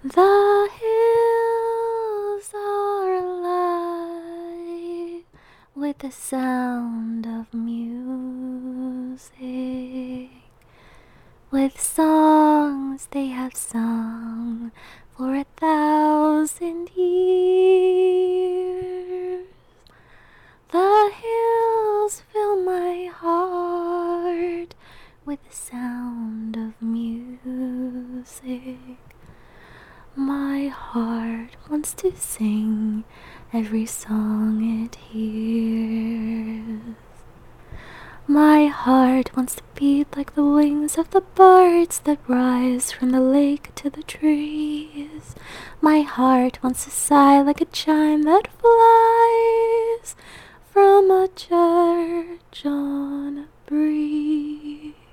The hills are alive with the sound of music, with songs they have sung for 1,000 years. The hills fill my heart with the sound of music. My heart wants to sing every song it hears. My heart wants to beat like the wings of the birds that rise from the lake to the trees. My heart wants to sigh like a chime that flies from a church on a breeze.